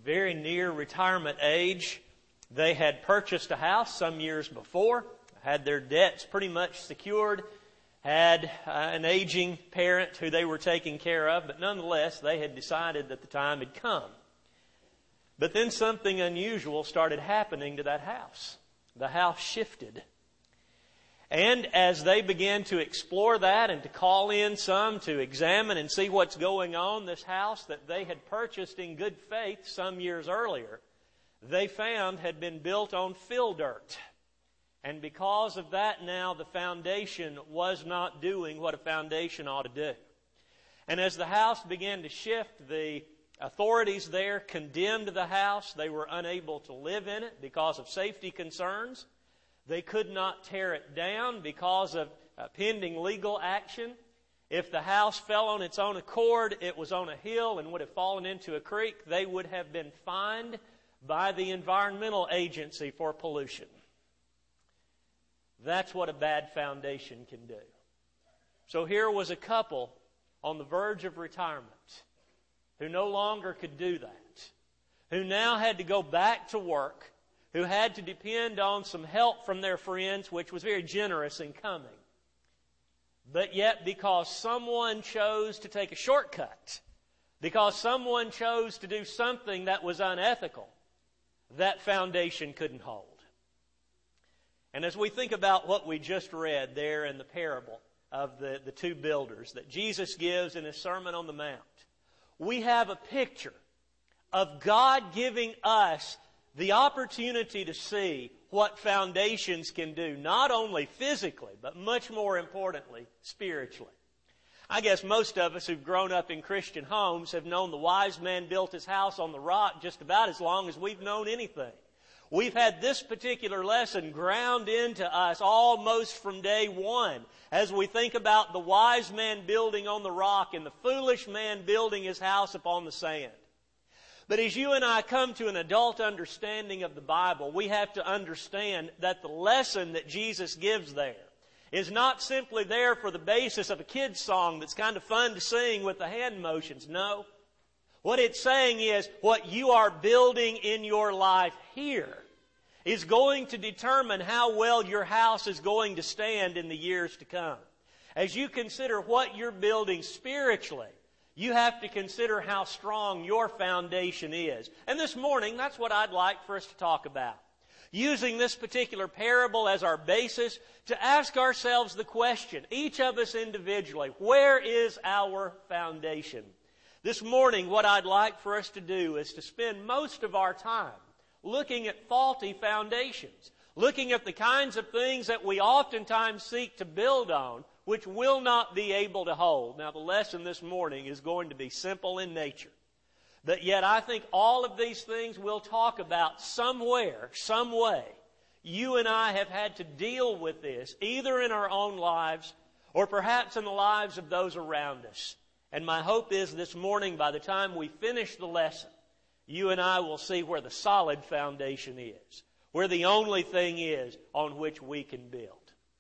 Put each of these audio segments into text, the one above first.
very near retirement age. They had purchased a house some years before, had their debts pretty much secured, had an aging parent who they were taking care of, but nonetheless, they had decided that the time had come. But then something unusual started happening to that house. The house shifted. And as they began to explore that and to call in some to examine and see what's going on, this house that they had purchased in good faith some years earlier, they found had been built on fill dirt. And because of that now, the foundation was not doing what a foundation ought to do. And as the house began to shift, the authorities there condemned the house. They were unable to live in it because of safety concerns. They could not tear it down because of pending legal action. If the house fell on its own accord, it was on a hill and would have fallen into a creek, they would have been fined by the environmental agency for pollution. That's what a bad foundation can do. So here was a couple on the verge of retirement who no longer could do that, who now had to go back to work, who had to depend on some help from their friends, which was very generous in coming. But yet, because someone chose to take a shortcut, because someone chose to do something that was unethical, that foundation couldn't hold. And as we think about what we just read there in the parable of the two builders that Jesus gives in His Sermon on the Mount, we have a picture of God giving us the opportunity to see what foundations can do, not only physically, but much more importantly, spiritually. I guess most of us who've grown up in Christian homes have known the wise man built his house on the rock just about as long as we've known anything. We've had this particular lesson ground into us almost from day one as we think about the wise man building on the rock and the foolish man building his house upon the sand. But as you and I come to an adult understanding of the Bible, we have to understand that the lesson that Jesus gives there is not simply there for the basis of a kid's song that's kind of fun to sing with the hand motions. No. What it's saying is what you are building in your life here is going to determine how well your house is going to stand in the years to come. As you consider what you're building spiritually, you have to consider how strong your foundation is. And this morning, that's what I'd like for us to talk about. Using this particular parable as our basis to ask ourselves the question, each of us individually, where is our foundation? This morning, what I'd like for us to do is to spend most of our time looking at faulty foundations, looking at the kinds of things that we oftentimes seek to build on, which will not be able to hold. Now, the lesson this morning is going to be simple in nature. But yet, I think all of these things we'll talk about somewhere, some way. You and I have had to deal with this, either in our own lives or perhaps in the lives of those around us. And my hope is this morning, by the time we finish the lesson, you and I will see where the solid foundation is, where the only thing is on which we can build.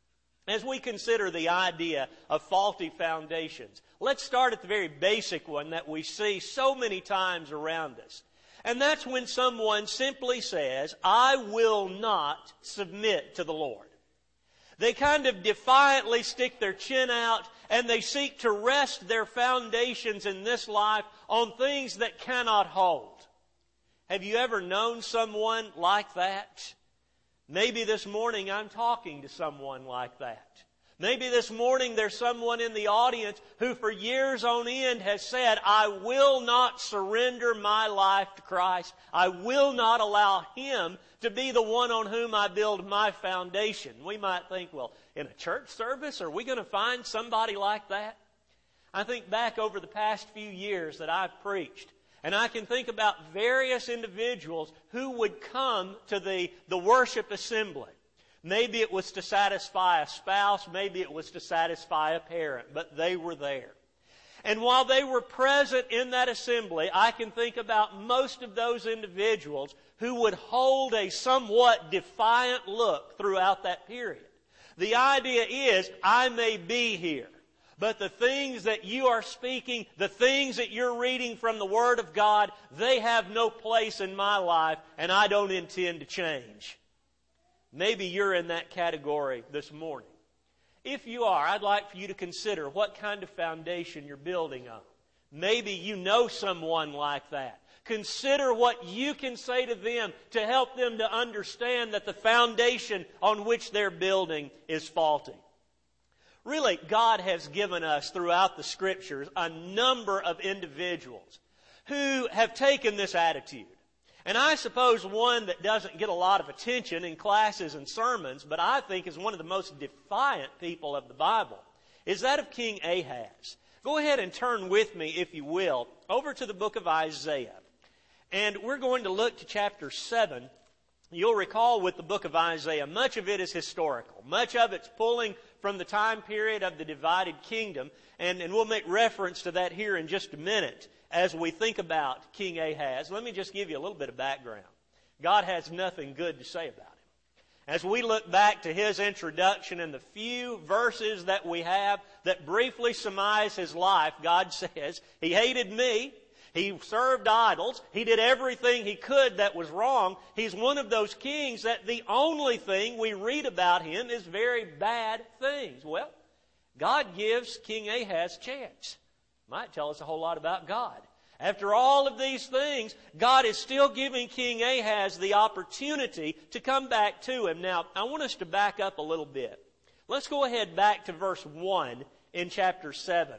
As we consider the idea of faulty foundations, let's start at the very basic one that we see so many times around us. And that's when someone simply says, I will not submit to the Lord. They kind of defiantly stick their chin out and they seek to rest their foundations in this life on things that cannot hold. Have you ever known someone like that? Maybe this morning I'm talking to someone like that. Maybe this morning there's someone in the audience who for years on end has said, I will not surrender my life to Christ. I will not allow Him to be the one on whom I build my foundation. We might think, well, in a church service, are we going to find somebody like that? I think back over the past few years that I've preached, and I can think about various individuals who would come to the worship assembly. Maybe it was to satisfy a spouse, maybe it was to satisfy a parent, but they were there. And while they were present in that assembly, I can think about most of those individuals who would hold a somewhat defiant look throughout that period. The idea is, I may be here, But the things that you are speaking, the things that you're reading from the Word of God, they have no place in my life, and I don't intend to change. Maybe you're in that category this morning. If you are, I'd like for you to consider what kind of foundation you're building on. Maybe you know someone like that. Consider what you can say to them to help them to understand that the foundation on which they're building is faulty. Really, God has given us throughout the Scriptures a number of individuals who have taken this attitude. And I suppose one that doesn't get a lot of attention in classes and sermons, but I think is one of the most defiant people of the Bible, is that of King Ahaz. Go ahead and turn with me, if you will, over to the book of Isaiah. And we're going to look to chapter 7. You'll recall with the book of Isaiah, much of it is historical. Much of it's pulling from the time period of the divided kingdom. And we'll make reference to that here in just a minute as we think about King Ahaz. Let me just give you a little bit of background. God has nothing good to say about him. As we look back to his introduction and the few verses that we have that briefly surmise his life, God says, he hated me. He served idols. He did everything he could that was wrong. He's one of those kings that the only thing we read about him is very bad things. Well, God gives King Ahaz a chance. Might tell us a whole lot about God. After all of these things, God is still giving King Ahaz the opportunity to come back to him. Now, I want us to back up a little bit. Let's go ahead back to verse 1 in chapter 7.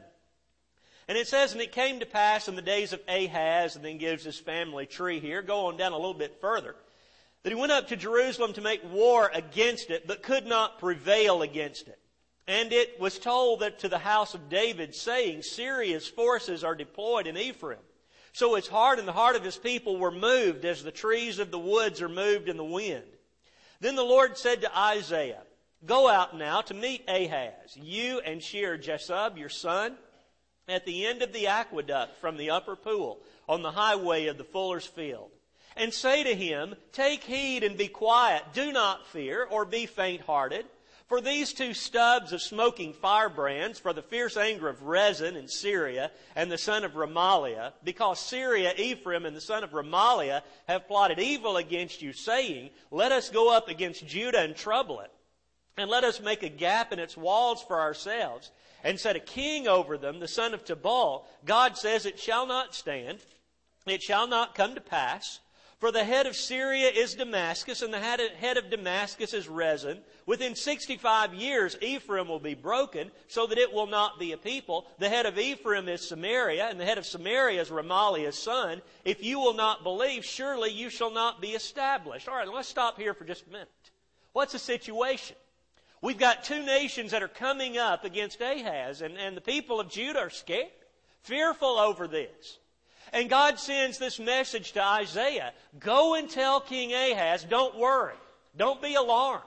And it says, and it came to pass in the days of Ahaz, and then gives his family tree here. Go on down a little bit further. That he went up to Jerusalem to make war against it, but could not prevail against it. And it was told that to the house of David, saying, Syria's forces are deployed in Ephraim. So his heart and the heart of his people were moved, as the trees of the woods are moved in the wind. Then the Lord said to Isaiah, Go out now to meet Ahaz, you and Shear-Jashub, your son, at the end of the aqueduct from the upper pool, on the highway of the fuller's field. And say to him, Take heed and be quiet, do not fear, or be faint-hearted. For these two stubs of smoking firebrands, for the fierce anger of Rezin in Syria and the son of Remaliah, because Syria, Ephraim, and the son of Remaliah have plotted evil against you, saying, Let us go up against Judah and trouble it, and let us make a gap in its walls for ourselves, and set a king over them, the son of Tabal. God says, It shall not stand, it shall not come to pass. For the head of Syria is Damascus, and the head of Damascus is Rezin. Within 65 years Ephraim will be broken, so that it will not be a people. The head of Ephraim is Samaria, and the head of Samaria is Remaliah's son. If you will not believe, surely you shall not be established. All right, let's stop here for just a minute. What's the situation? We've got two nations that are coming up against Ahaz, and the people of Judah are scared, fearful over this. And God sends this message to Isaiah. Go and tell King Ahaz, don't worry. Don't be alarmed.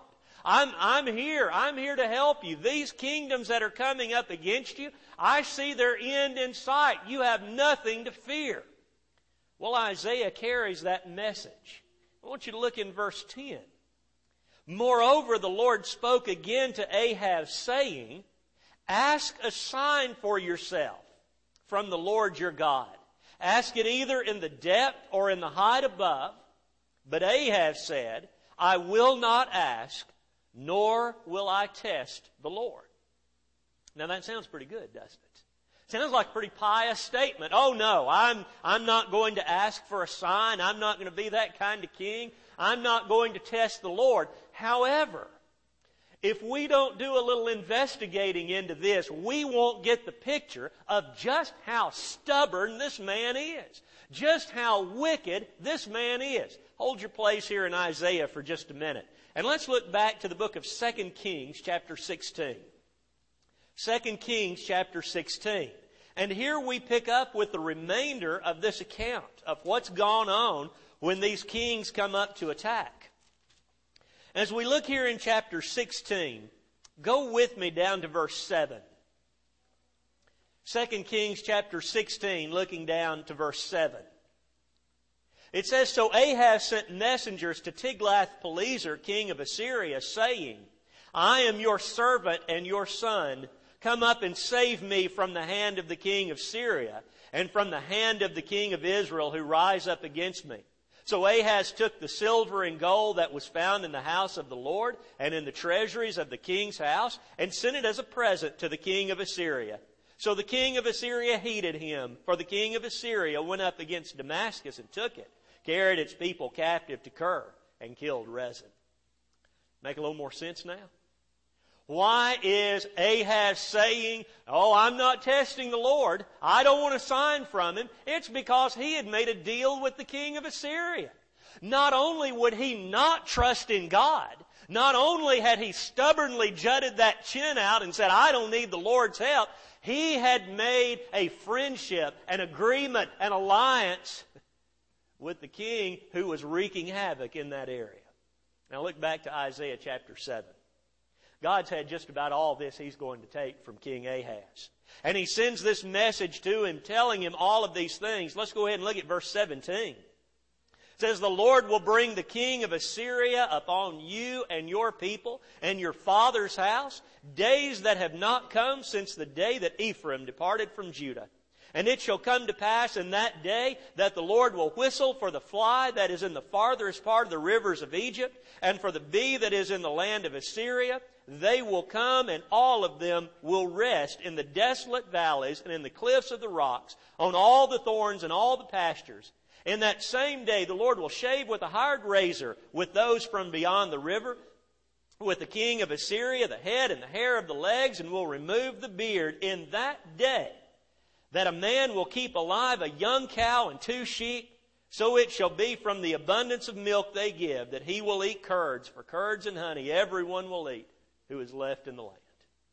I'm here. I'm here to help you. These kingdoms that are coming up against you, I see their end in sight. You have nothing to fear. Well, Isaiah carries that message. I want you to look in verse 10. Moreover, the Lord spoke again to Ahaz, saying, Ask a sign for yourself from the Lord your God. Ask it either in the depth or in the height above. But Ahaz said, I will not ask, nor will I test the Lord. Now that sounds pretty good, doesn't it? Sounds like a pretty pious statement. Oh no, I'm not going to ask for a sign. I'm not going to be that kind of king. I'm not going to test the Lord. However, if we don't do a little investigating into this, we won't get the picture of just how stubborn this man is. Just how wicked this man is. Hold your place here in Isaiah for just a minute. And let's look back to the book of 2 Kings chapter 16. 2 Kings chapter 16. And here we pick up with the remainder of this account of what's gone on when these kings come up to attack. As we look here in chapter 16, go with me down to verse 7. 2 Kings chapter 16, looking down to verse 7. It says, So Ahaz sent messengers to Tiglath-Pileser, king of Assyria, saying, I am your servant and your son. come up and save me from the hand of the king of Syria and from the hand of the king of Israel who rise up against me. So Ahaz took the silver and gold that was found in the house of the Lord and in the treasuries of the king's house and sent it as a present to the king of Assyria. So the king of Assyria heeded him, for the king of Assyria went up against Damascus and took it, carried its people captive to Kir, and killed Rezin. Make a little more sense now? Why is Ahaz saying, oh, I'm not testing the Lord, I don't want a sign from Him? It's because he had made a deal with the king of Assyria. Not only would he not trust in God, not only had he stubbornly jutted that chin out and said, I don't need the Lord's help, he had made a friendship, an agreement, an alliance with the king who was wreaking havoc in that area. Now look back to Isaiah chapter 7. God's had just about all this He's going to take from King Ahaz. And He sends this message to him, telling him all of these things. Let's go ahead and look at verse 17. It says, the Lord will bring the king of Assyria upon you and your people and your father's house, days that have not come since the day that Ephraim departed from Judah. And it shall come to pass in that day that the Lord will whistle for the fly that is in the farthest part of the rivers of Egypt, and for the bee that is in the land of Assyria. They will come, and all of them will rest in the desolate valleys and in the cliffs of the rocks, on all the thorns and all the pastures. In that same day the Lord will shave with a hired razor with those from beyond the river, with the king of Assyria, the head and the hair of the legs, and will remove the beard in that day, that a man will keep alive a young cow and 2 sheep. So it shall be from the abundance of milk they give, that he will eat curds, for curds and honey everyone will eat who is left in the land.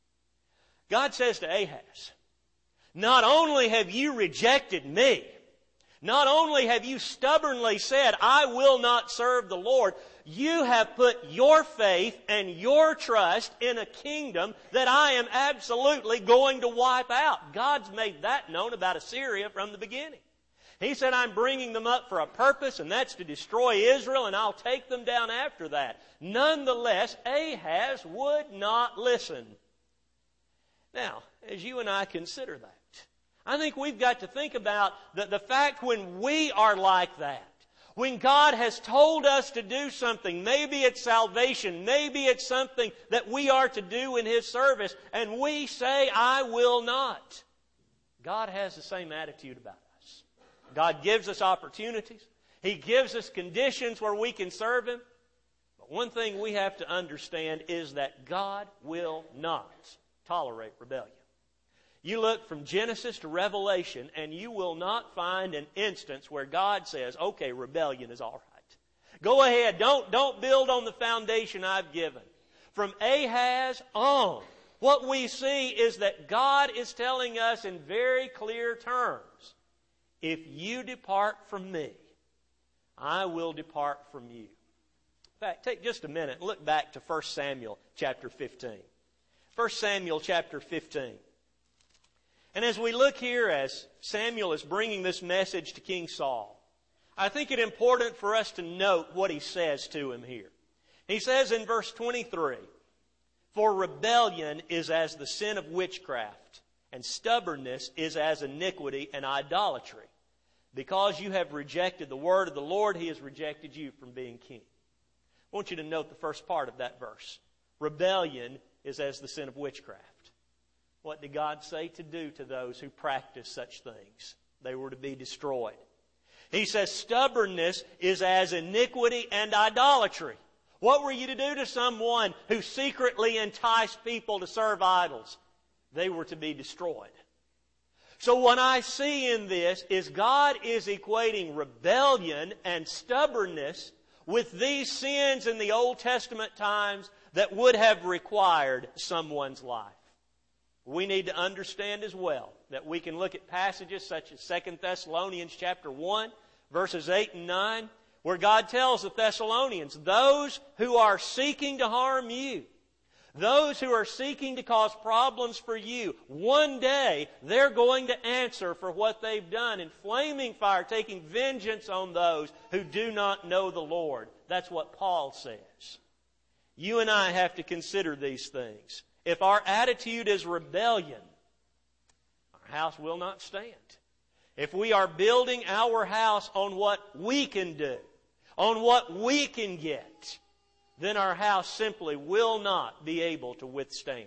God says to Ahaz, not only have you rejected me, not only have you stubbornly said, I will not serve the Lord, you have put your faith and your trust in a kingdom that I am absolutely going to wipe out. God's made that known about Assyria from the beginning. He said, I'm bringing them up for a purpose, and that's to destroy Israel, and I'll take them down after that. Nonetheless, Ahaz would not listen. Now, as you and I consider that, I think we've got to think about the fact when we are like that. When God has told us to do something, maybe it's salvation, maybe it's something that we are to do in His service, and we say, I will not. God has the same attitude about us. God gives us opportunities. He gives us conditions where we can serve Him. But one thing we have to understand is that God will not tolerate rebellion. You look from Genesis to Revelation, and you will not find an instance where God says, okay, rebellion is all right. Go ahead, don't build on the foundation I've given. From Ahaz on, what we see is that God is telling us in very clear terms, if you depart from me, I will depart from you. In fact, take just a minute and look back to 1 Samuel chapter 15. 1 Samuel chapter 15. And as we look here, as Samuel is bringing this message to King Saul, I think it important for us to note what he says to him here. He says in verse 23, for rebellion is as the sin of witchcraft, and stubbornness is as iniquity and idolatry. Because you have rejected the word of the Lord, He has rejected you from being king. I want you to note the first part of that verse. Rebellion is as the sin of witchcraft. What did God say to do to those who practice such things? They were to be destroyed. He says stubbornness is as iniquity and idolatry. What were you to do to someone who secretly enticed people to serve idols? They were to be destroyed. So what I see in this is God is equating rebellion and stubbornness with these sins in the Old Testament times that would have required someone's life. We need to understand as well that we can look at passages such as 2 Thessalonians chapter 1, verses 8 and 9, where God tells the Thessalonians, those who are seeking to harm you, those who are seeking to cause problems for you, one day they're going to answer for what they've done in flaming fire, taking vengeance on those who do not know the Lord. That's what Paul says. You and I have to consider these things. if our attitude is rebellion, our house will not stand. If we are building our house on what we can do, on what we can get, then our house simply will not be able to withstand.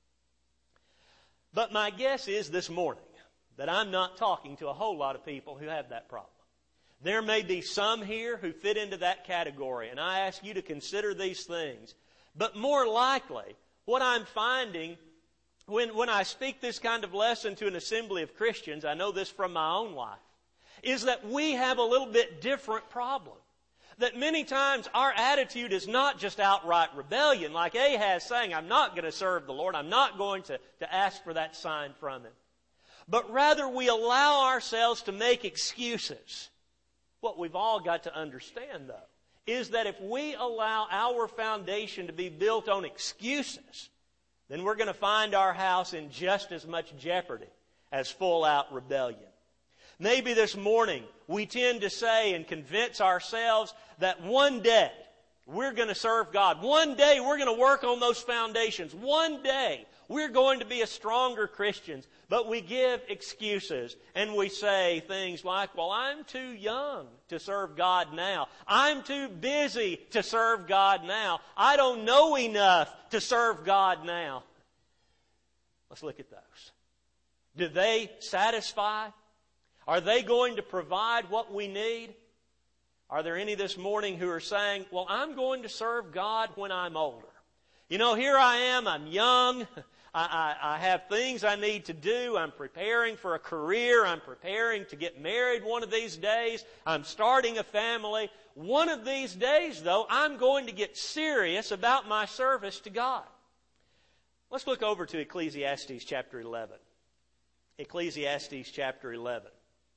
But my guess is this morning that I'm not talking to a whole lot of people who have that problem. There may be some here who fit into that category, and I ask you to consider these things. But more likely, what I'm finding when I speak this kind of lesson to an assembly of Christians, I know this from my own life, is that we have a little bit different problem. That many times our attitude is not just outright rebellion, like Ahaz saying, I'm not going to serve the Lord, I'm not going to ask for that sign from Him. But rather we allow ourselves to make excuses. What we've all got to understand, though, is that if we allow our foundation to be built on excuses, then we're going to find our house in just as much jeopardy as full-out rebellion. Maybe this morning we tend to say and convince ourselves that one day we're going to serve God. One day we're going to work on those foundations. One day we're going to be a stronger Christians. But we give excuses and we say things like, well, I'm too young to serve God now. I'm too busy to serve God now. I don't know enough to serve God now. Let's look at those. Do they satisfy? Are they going to provide what we need? Are there any this morning who are saying, well, I'm going to serve God when I'm older? You know, here I am, I'm young, I have things I need to do, I'm preparing for a career, I'm preparing to get married one of these days, I'm starting a family. One of these days, though, I'm going to get serious about my service to God. Let's look over to Ecclesiastes chapter 11. Ecclesiastes chapter 11.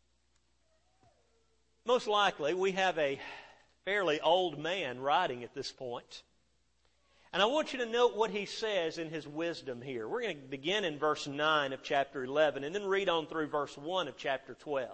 Most likely, we have a fairly old man writing at this point. And I want you to note what he says in his wisdom here. We're going to begin in verse 9 of chapter 11 and then read on through verse 1 of chapter 12.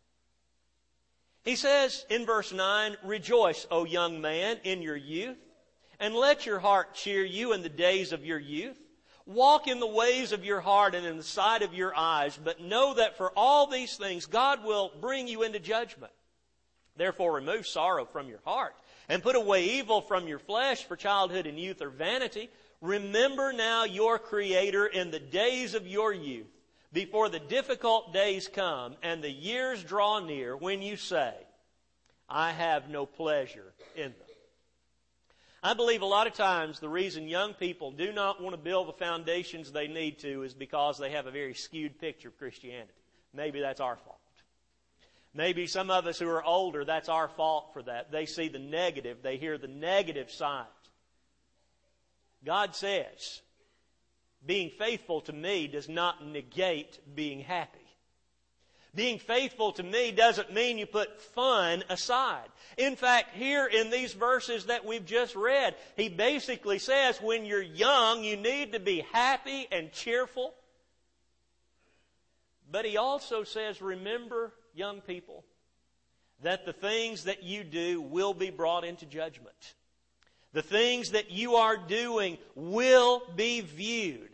He says in verse 9, Rejoice, O young man, in your youth, and let your heart cheer you in the days of your youth. Walk in the ways of your heart and in the sight of your eyes, but know that for all these things God will bring you into judgment. Therefore remove sorrow from your heart, and put away evil from your flesh, for childhood and youth are vanity. Remember now your Creator in the days of your youth, before the difficult days come, and the years draw near, when you say, I have no pleasure in them. I believe a lot of times the reason young people do not want to build the foundations they need to is because they have a very skewed picture of Christianity. Maybe that's our fault. Maybe some of us who are older, that's our fault for that. They see the negative. They hear the negative side. God says, being faithful to me does not negate being happy. Being faithful to me doesn't mean you put fun aside. In fact, here in these verses that we've just read, he basically says when you're young, you need to be happy and cheerful. But he also says, remember, young people, that the things that you do will be brought into judgment. The things that you are doing will be viewed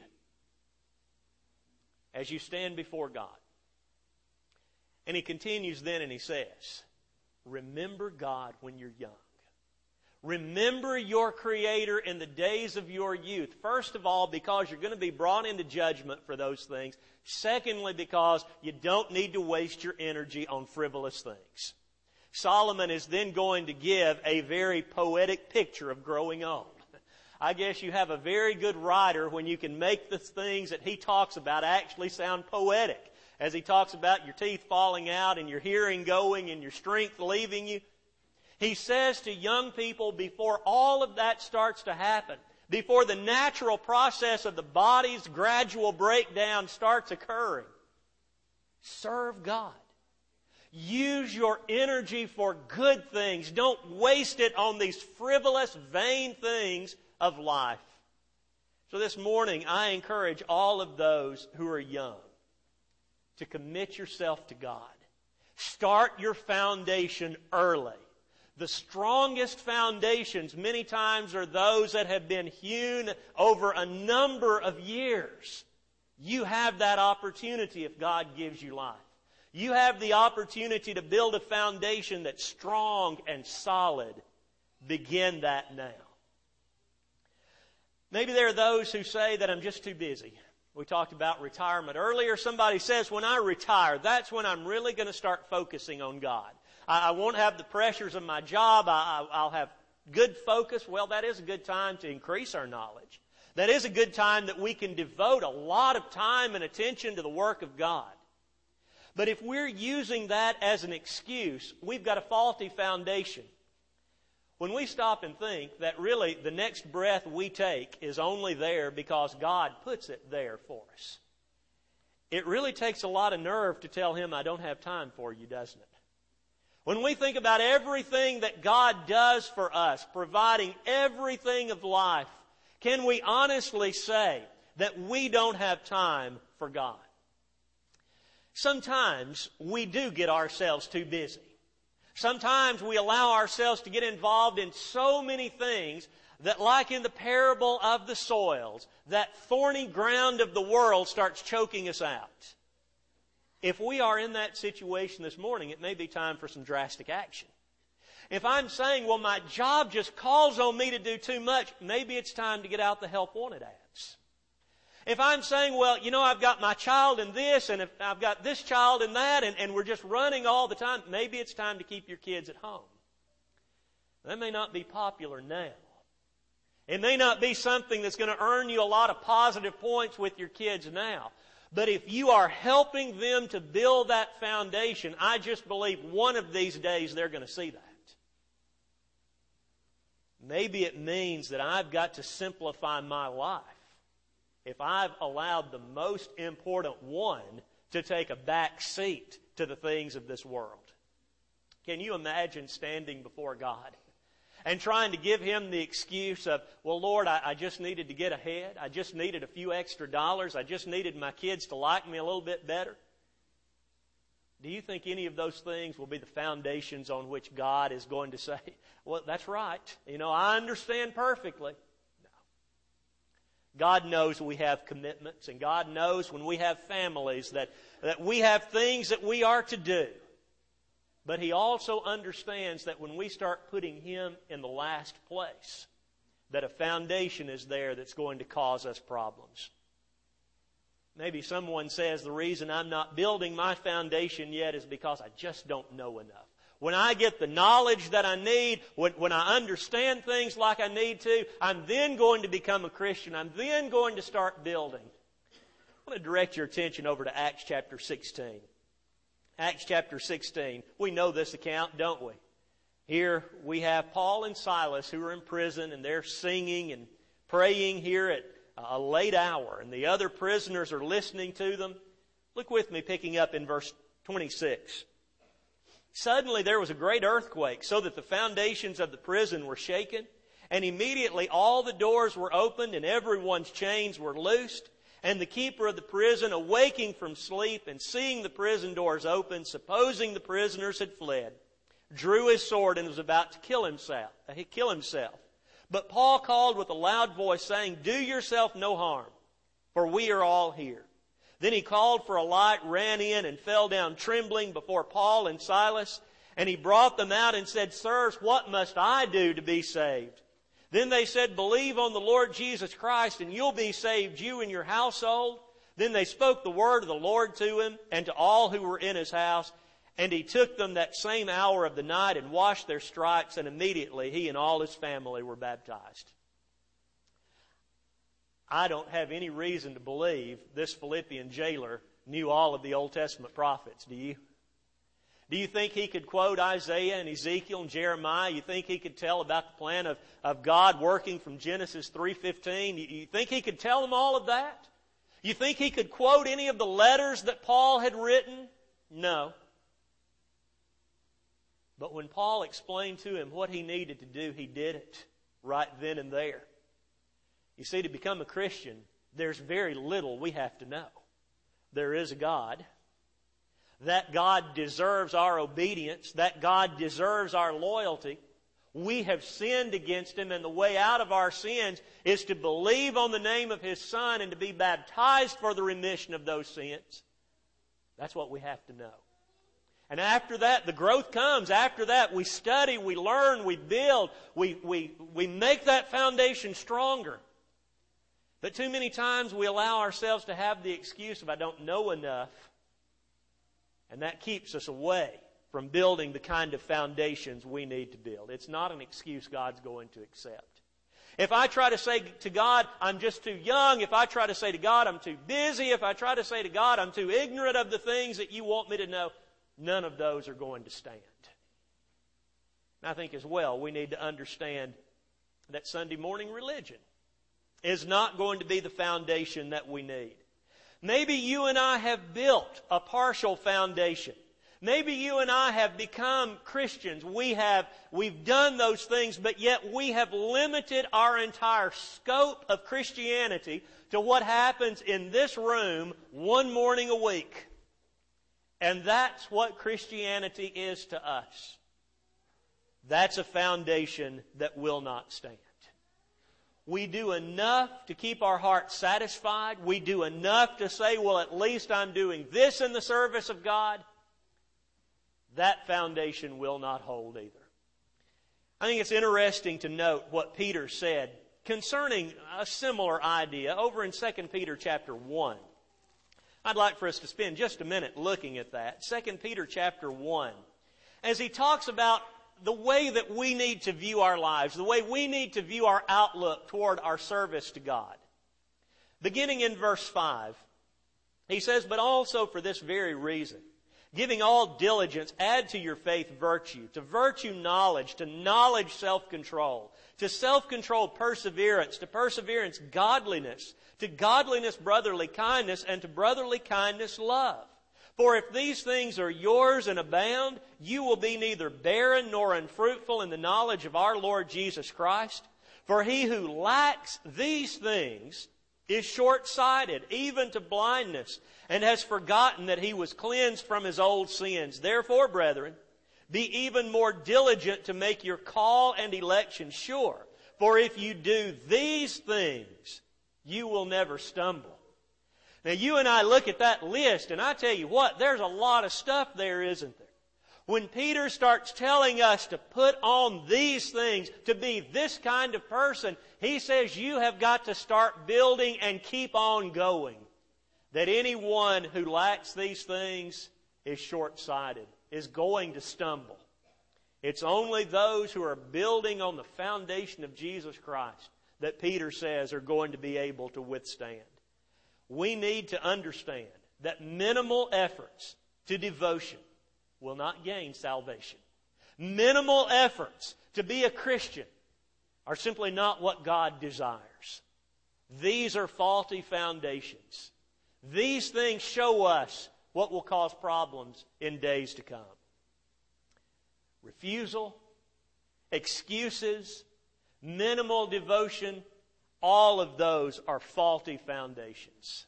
as you stand before God. And he continues then and he says, remember God when you're young. Remember your Creator in the days of your youth. First of all, because you're going to be brought into judgment for those things. Secondly, because you don't need to waste your energy on frivolous things. Solomon is then going to give a very poetic picture of growing old. I guess you have a very good writer when you can make the things that he talks about actually sound poetic. As he talks about your teeth falling out and your hearing going and your strength leaving you. He says to young people, before all of that starts to happen, before the natural process of the body's gradual breakdown starts occurring, serve God. Use your energy for good things. Don't waste it on these frivolous, vain things of life. So this morning, I encourage all of those who are young to commit yourself to God. Start your foundation early. The strongest foundations many times are those that have been hewn over a number of years. You have that opportunity if God gives you life. You have the opportunity to build a foundation that's strong and solid. Begin that now. Maybe there are those who say that I'm just too busy. We talked about retirement earlier. Somebody says, when I retire, that's when I'm really going to start focusing on God. I won't have the pressures of my job. I'll have good focus. Well, that is a good time to increase our knowledge. That is a good time that we can devote a lot of time and attention to the work of God. But if we're using that as an excuse, we've got a faulty foundation. When we stop and think that really the next breath we take is only there because God puts it there for us, it really takes a lot of nerve to tell Him, I don't have time for you, doesn't it? When we think about everything that God does for us, providing everything of life, can we honestly say that we don't have time for God? Sometimes we do get ourselves too busy. Sometimes we allow ourselves to get involved in so many things that, like in the parable of the soils, that thorny ground of the world starts choking us out. If we are in that situation this morning, it may be time for some drastic action. If I'm saying, well, my job just calls on me to do too much, maybe it's time to get out the help wanted ads. If I'm saying, well, I've got my child in this, and if I've got this child in that, and we're just running all the time, maybe it's time to keep your kids at home. That may not be popular now. It may not be something that's going to earn you a lot of positive points with your kids now. But if you are helping them to build that foundation, I just believe one of these days they're going to see that. Maybe it means that I've got to simplify my life if I've allowed the most important one to take a back seat to the things of this world. Can you imagine standing before God and trying to give Him the excuse of, well, Lord, I just needed to get ahead. I just needed a few extra dollars. I just needed my kids to like me a little bit better. Do you think any of those things will be the foundations on which God is going to say, well, that's right. I understand perfectly. No. God knows we have commitments, and God knows when we have families that we have things that we are to do. But He also understands that when we start putting Him in the last place, that a foundation is there that's going to cause us problems. Maybe someone says the reason I'm not building my foundation yet is because I just don't know enough. When I get the knowledge that I need, when I understand things like I need to, I'm then going to become a Christian. I'm then going to start building. I want to direct your attention over to Acts chapter 16. Acts chapter 16. We know this account, don't we? Here we have Paul and Silas who are in prison, and they're singing and praying here at a late hour, and the other prisoners are listening to them. Look with me, picking up in verse 26. Suddenly there was a great earthquake, so that the foundations of the prison were shaken, and immediately all the doors were opened and everyone's chains were loosed. And the keeper of the prison, awaking from sleep and seeing the prison doors open, supposing the prisoners had fled, drew his sword and was about to kill himself. But Paul called with a loud voice, saying, "Do yourself no harm, for we are all here." Then he called for a light, ran in, and fell down trembling before Paul and Silas. And he brought them out and said, "Sirs, what must I do to be saved?" Then they said, "Believe on the Lord Jesus Christ, and you'll be saved, you and your household." Then they spoke the word of the Lord to him and to all who were in his house. And he took them that same hour of the night and washed their stripes, and immediately he and all his family were baptized. I don't have any reason to believe this Philippian jailer knew all of the Old Testament prophets, do you? Do you think he could quote Isaiah and Ezekiel and Jeremiah? You think he could tell about the plan of God working from Genesis 3:15? You think he could tell them all of that? You think he could quote any of the letters that Paul had written? No. But when Paul explained to him what he needed to do, he did it right then and there. You see, to become a Christian, there's very little we have to know. There is a God. That God deserves our obedience. That God deserves our loyalty. We have sinned against Him, and the way out of our sins is to believe on the name of His Son and to be baptized for the remission of those sins. That's what we have to know. And after that, the growth comes. After that, we study, we learn, we build, we make that foundation stronger. But too many times we allow ourselves to have the excuse of, I don't know enough. And that keeps us away from building the kind of foundations we need to build. It's not an excuse God's going to accept. If I try to say to God, I'm just too young, if I try to say to God, I'm too busy, if I try to say to God, I'm too ignorant of the things that you want me to know, none of those are going to stand. And I think as well, we need to understand that Sunday morning religion is not going to be the foundation that we need. Maybe you and I have built a partial foundation. Maybe you and I have become Christians. We've done those things, but yet we have limited our entire scope of Christianity to what happens in this room one morning a week. And that's what Christianity is to us. That's a foundation that will not stand. We do enough to keep our hearts satisfied. We do enough to say, well, at least I'm doing this in the service of God. That foundation will not hold either. I think it's interesting to note what Peter said concerning a similar idea over in 2 Peter chapter 1. I'd like for us to spend just a minute looking at that. 2 Peter chapter 1. As he talks about the way that we need to view our lives, the way we need to view our outlook toward our service to God. Beginning in verse 5, he says, but also for this very reason, giving all diligence, add to your faith virtue, to virtue knowledge, to knowledge self-control, to self-control perseverance, to perseverance godliness, to godliness brotherly kindness, and to brotherly kindness love. For if these things are yours and abound, you will be neither barren nor unfruitful in the knowledge of our Lord Jesus Christ. For he who lacks these things is short-sighted, even to blindness, and has forgotten that he was cleansed from his old sins. Therefore, brethren, be even more diligent to make your call and election sure. For if you do these things, you will never stumble. Now, you and I look at that list, and I tell you what, there's a lot of stuff there, isn't there? When Peter starts telling us to put on these things, to be this kind of person, he says you have got to start building and keep on going. That anyone who lacks these things is short-sighted, is going to stumble. It's only those who are building on the foundation of Jesus Christ that Peter says are going to be able to withstand. We need to understand that minimal efforts to devotion will not gain salvation. Minimal efforts to be a Christian are simply not what God desires. These are faulty foundations. These things show us what will cause problems in days to come. Refusal, excuses, minimal devotion, all of those are faulty foundations.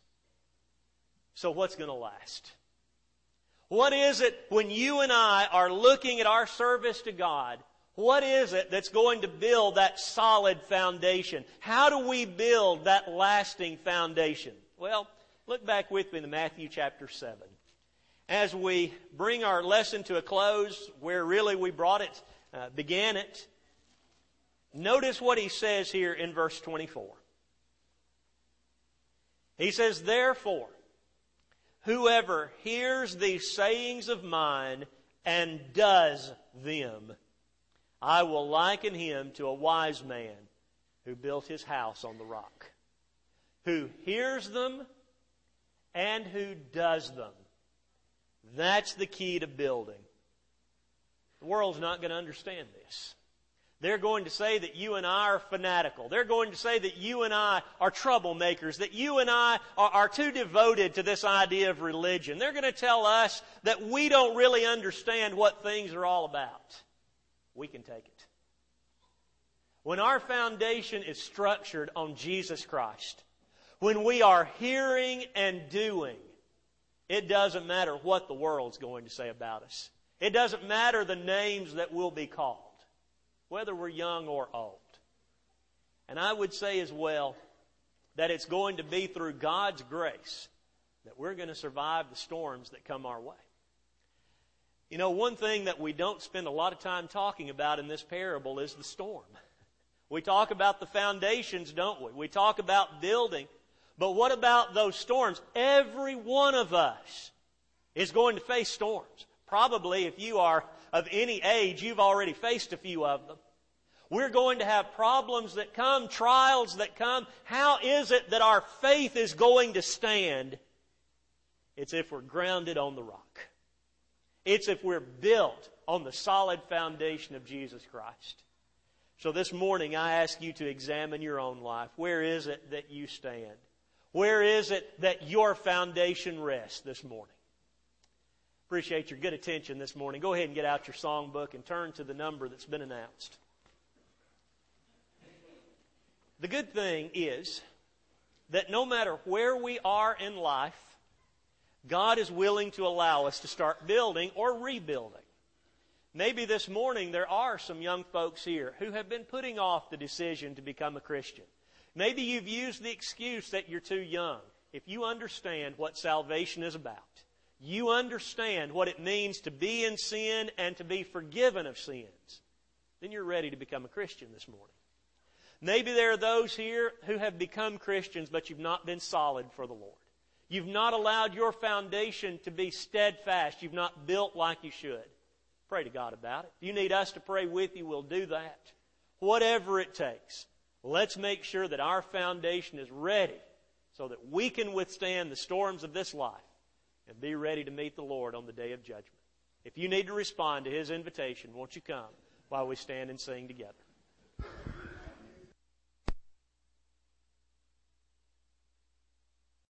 So what's going to last? What is it when you and I are looking at our service to God? What is it that's going to build that solid foundation? How do we build that lasting foundation? Well, look back with me to Matthew chapter 7. As we bring our lesson to a close, where really we began it, notice what he says here in verse 24. He says, therefore, whoever hears these sayings of mine and does them, I will liken him to a wise man who built his house on the rock. Who hears them and who does them. That's the key to building. The world's not going to understand this. They're going to say that you and I are fanatical. They're going to say that you and I are troublemakers, that you and I are too devoted to this idea of religion. They're going to tell us that we don't really understand what things are all about. We can take it. When our foundation is structured on Jesus Christ, when we are hearing and doing, it doesn't matter what the world's going to say about us. It doesn't matter the names that will be called. whether we're young or old. And I would say as well that it's going to be through God's grace that we're going to survive the storms that come our way. You know, one thing that we don't spend a lot of time talking about in this parable is the storm. We talk about the foundations, don't we? We talk about building. But what about those storms? Every one of us is going to face storms. Probably if you are of any age, you've already faced a few of them. We're going to have problems that come, trials that come. How is it that our faith is going to stand? It's if we're grounded on the rock. It's if we're built on the solid foundation of Jesus Christ. So this morning I ask you to examine your own life. Where is it that you stand? Where is it that your foundation rests this morning? Appreciate your good attention this morning. Go ahead and get out your songbook and turn to the number that's been announced. The good thing is that no matter where we are in life, God is willing to allow us to start building or rebuilding. Maybe this morning there are some young folks here who have been putting off the decision to become a Christian. Maybe you've used the excuse that you're too young. If you understand what salvation is about, you understand what it means to be in sin and to be forgiven of sins, then you're ready to become a Christian this morning. Maybe there are those here who have become Christians, but you've not been solid for the Lord. You've not allowed your foundation to be steadfast. You've not built like you should. Pray to God about it. If you need us to pray with you, we'll do that. Whatever it takes, let's make sure that our foundation is ready so that we can withstand the storms of this life and be ready to meet the Lord on the day of judgment. If you need to respond to His invitation, won't you come while we stand and sing together?